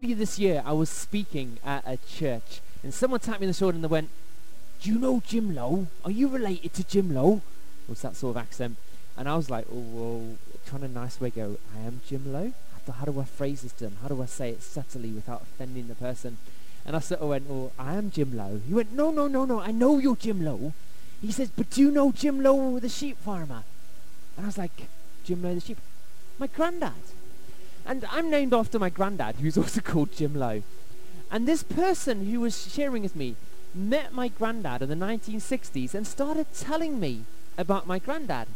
earlier this year, I was speaking at a church, and someone tapped me on the shoulder and they went, "Do you know Jim Lowe? Are you related to Jim Lowe?" It was that sort of accent. And I was like, oh, well, trying to nice way go, "I am Jim Lowe? How do I phrase this to him? How do I say it subtly without offending the person?" And I sort of went, "Oh, I am Jim Lowe." He went, no, I know you're Jim Lowe." He says, "But do you know Jim Lowe, the sheep farmer?" And I was like, "Jim Lowe, the sheep?" My granddad. And I'm named after my granddad, who's also called Jim Lowe. And this person who was sharing with me met my granddad in the 1960s and started telling me about my granddad.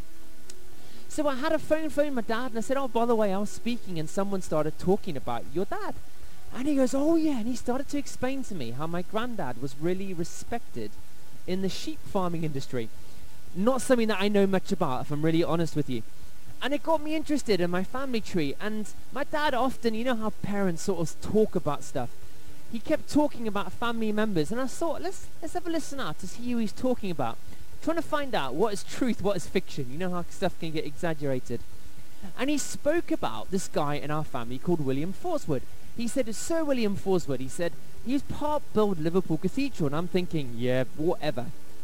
So I had a phone my dad, and I said, "Oh, by the way, I was speaking and someone started talking about your dad." And he goes, "Oh yeah," and he started to explain to me how my granddad was really respected in the sheep farming industry. Not something that I know much about, if I'm really honest with you. And it got me interested in my family tree. And my dad often, you know how parents sort of talk about stuff. He kept talking about family members, and I thought, let's have a listen out to see who he's talking about. Trying to find out what is truth, what is fiction. You know how stuff can get exaggerated. And he spoke about this guy in our family called William Forswood. He said, Sir William Forswood, he said, he was part build Liverpool Cathedral. And I'm thinking, yeah, whatever.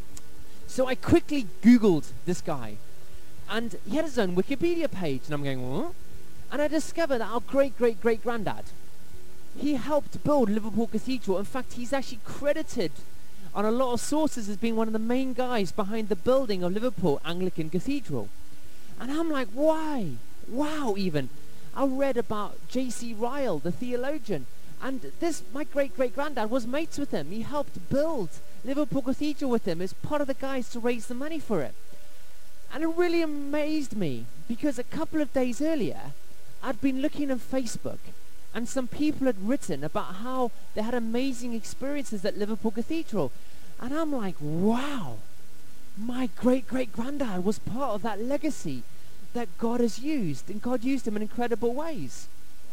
So I quickly Googled this guy. And he had his own Wikipedia page. And I'm going, what? And I discovered that our great-great-great-granddad, he helped build Liverpool Cathedral. In fact, he's actually credited on a lot of sources as being one of the main guys behind the building of Liverpool Anglican Cathedral. And I'm like, why? Wow, even. I read about J.C. Ryle, the theologian. And my great-great-granddad was mates with him. He helped build Liverpool Cathedral with him as part of the guys to raise the money for it. And it really amazed me, because a couple of days earlier, I'd been looking on Facebook, and some people had written about how they had amazing experiences at Liverpool Cathedral. And I'm like, wow, my great-great-granddad was part of that legacy that God has used, and God used him in incredible ways.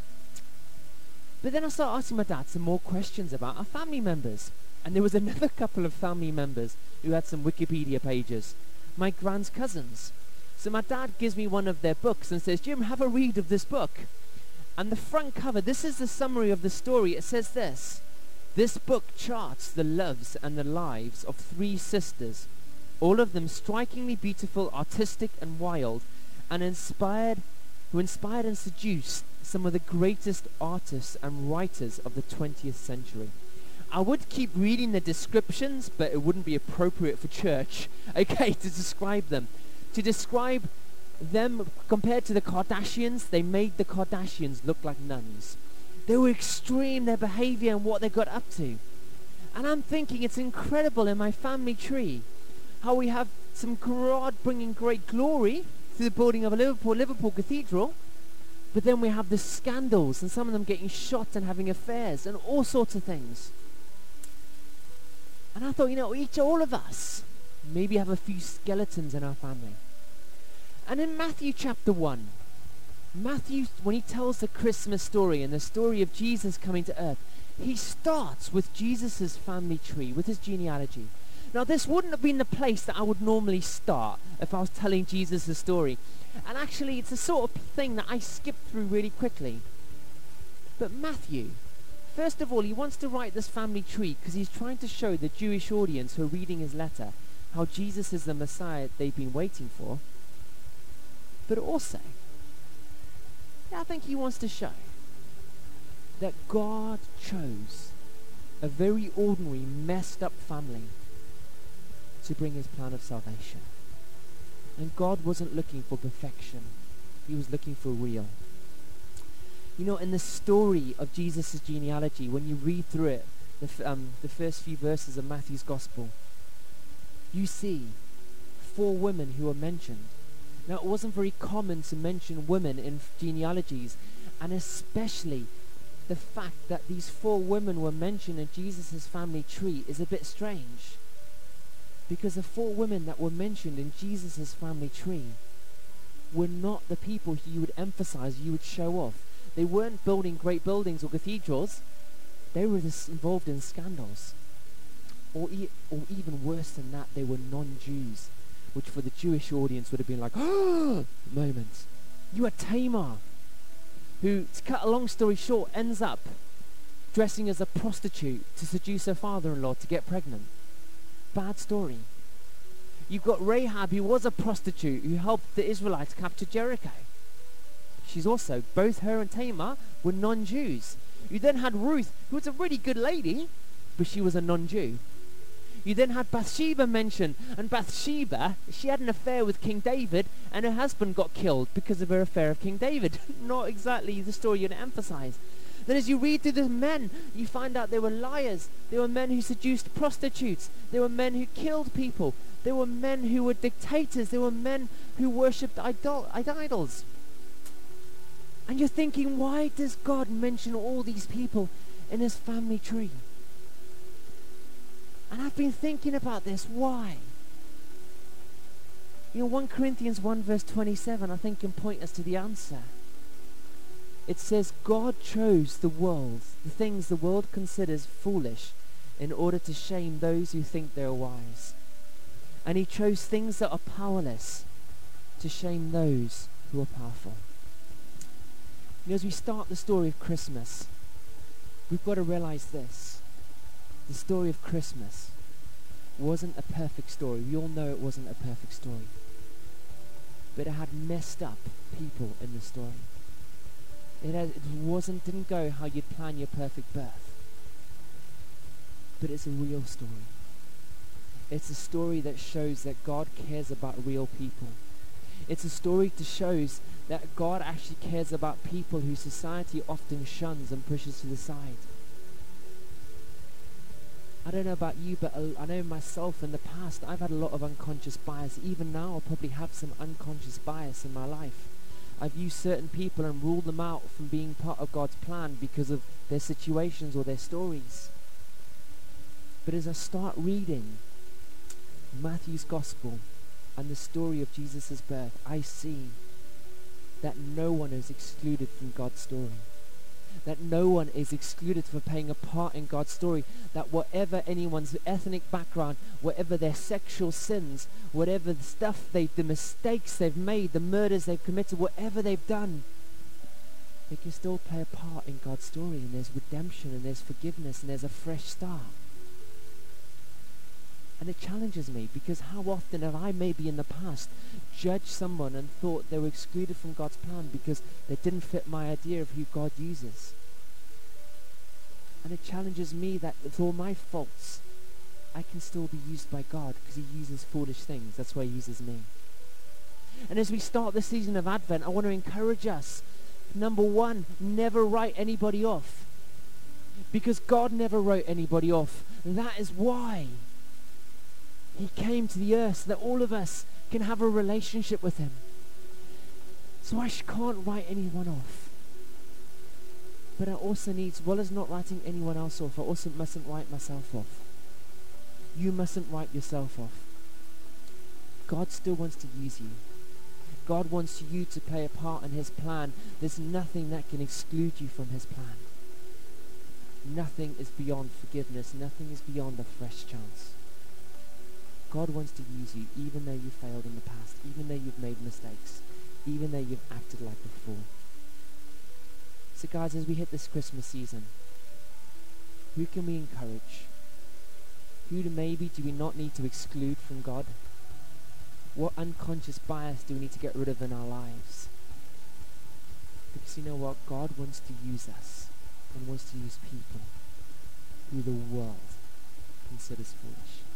But then I started asking my dad some more questions about our family members. And there was another couple of family members who had some Wikipedia pages. My grand's cousins. So my dad gives me one of their books and says, "Jim, have a read of this book." And the front cover, this is the summary of the story. It says this: "This book charts the loves and the lives of three sisters, all of them strikingly beautiful, artistic and wild, and who inspired and seduced some of the greatest artists and writers of the 20th century." I would keep reading the descriptions, but it wouldn't be appropriate for church, okay, to describe them. To describe them compared to the Kardashians, they made the Kardashians look like nuns. They were extreme, their behavior and what they got up to. And I'm thinking it's incredible in my family tree how we have some God bringing great glory through the building of a Liverpool Cathedral, but then we have the scandals and some of them getting shot and having affairs and all sorts of things. And I thought, all of us maybe have a few skeletons in our family. And in Matthew chapter 1, Matthew, when he tells the Christmas story and the story of Jesus coming to earth, he starts with Jesus' family tree, with his genealogy. Now, this wouldn't have been the place that I would normally start if I was telling Jesus' story. And actually, it's a sort of thing that I skip through really quickly. But Matthew, first of all, he wants to write this family tree because he's trying to show the Jewish audience who are reading his letter how Jesus is the Messiah they've been waiting for. But also, I think he wants to show that God chose a very ordinary, messed up family to bring his plan of salvation. And God wasn't looking for perfection. He was looking for real. In the story of Jesus' genealogy, when you read through it, the first few verses of Matthew's Gospel, you see 4 women who are mentioned. Now, it wasn't very common to mention women in genealogies, and especially the fact that these 4 women were mentioned in Jesus' family tree is a bit strange. Because the 4 women that were mentioned in Jesus' family tree were not the people you would emphasize, you would show off. They weren't building great buildings or cathedrals. They were involved in scandals. Or even worse than that, they were non-Jews, which for the Jewish audience would have been like, oh, moment. You had Tamar, who, to cut a long story short, ends up dressing as a prostitute to seduce her father-in-law to get pregnant. Bad story. You've got Rahab, who was a prostitute, who helped the Israelites capture Jericho. She's also, both her and Tamar were non-Jews. You then had Ruth, who was a really good lady, but she was a non-Jew. You then had Bathsheba mentioned, and Bathsheba, she had an affair with King David, and her husband got killed because of her affair with King David. Not exactly the story you'd emphasize. Then as you read through the men, you find out they were liars. They were men who seduced prostitutes. They were men who killed people. They were men who were dictators. They were men who worshipped idols. And you're thinking, why does God mention all these people in his family tree? And I've been thinking about this. Why? 1 Corinthians 1 verse 27, I think, can point us to the answer. It says, God chose the things the world considers foolish, in order to shame those who think they're wise. And he chose things that are powerless to shame those who are powerful. As we start the story of Christmas, we've got to realize this. The story of Christmas wasn't a perfect story. We all know it wasn't a perfect story. But it had messed up people in the story. Didn't go how you'd plan your perfect birth. But it's a real story. It's a story that shows that God cares about real people. It's a story that shows that God actually cares about people who society often shuns and pushes to the side. I don't know about you, but I know myself in the past, I've had a lot of unconscious bias. Even now, I'll probably have some unconscious bias in my life. I've used certain people and ruled them out from being part of God's plan because of their situations or their stories. But as I start reading Matthew's Gospel and the story of Jesus' birth, I see that no one is excluded from God's story. That no one is excluded for playing a part in God's story. That whatever anyone's ethnic background, whatever their sexual sins, whatever the mistakes they've made, the murders they've committed, whatever they've done, they can still play a part in God's story. And there's redemption, and there's forgiveness, and there's a fresh start. And it challenges me, because how often have I maybe in the past judged someone and thought they were excluded from God's plan because they didn't fit my idea of who God uses. And it challenges me that with all my faults, I can still be used by God, because he uses foolish things. That's why he uses me. And as we start the season of Advent, I want to encourage us. Number one, never write anybody off. Because God never wrote anybody off. And that is why he came to the earth, so that all of us can have a relationship with him. So I can't write anyone off. But I also need, as well as not writing anyone else off, I also mustn't write myself off. You mustn't write yourself off. God still wants to use you. God wants you to play a part in his plan. There's nothing that can exclude you from his plan. Nothing is beyond forgiveness. Nothing is beyond a fresh chance. God wants to use you even though you failed in the past, even though you've made mistakes, even though you've acted like a fool. So guys, as we hit this Christmas season, who can we encourage? Who maybe do we not need to exclude from God? What unconscious bias do we need to get rid of in our lives? Because you know what? God wants to use us and wants to use people who the world considers foolish.